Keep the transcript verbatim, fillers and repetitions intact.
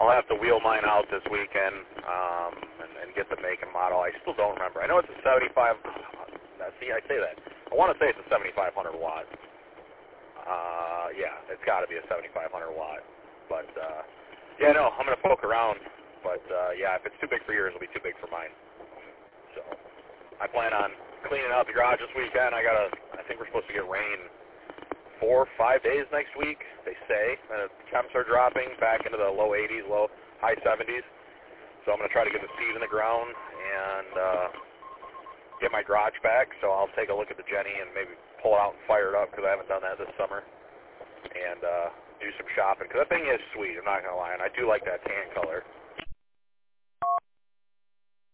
I'll have to wheel mine out this weekend um, and, and get the make and model. I still don't remember. I know it's a seventy-five. Uh, see, I say that. I want to say it's a seventy-five hundred watt. Uh, yeah, it's got to be a seventy-five hundred watt. But uh, yeah, no, I'm gonna poke around. But uh, yeah, if it's too big for yours, it'll be too big for mine. So I plan on cleaning out the garage this weekend. I gotta. I think we're supposed to get rain four, five days next week, they say. And the temps are dropping back into the low eighties, low, high seventies. So I'm going to try to get the seed in the ground and uh, get my garage back. So I'll take a look at the Jenny and maybe pull it out and fire it up because I haven't done that this summer. And uh, do some shopping because that thing is sweet, I'm not going to lie. And I do like that tan color.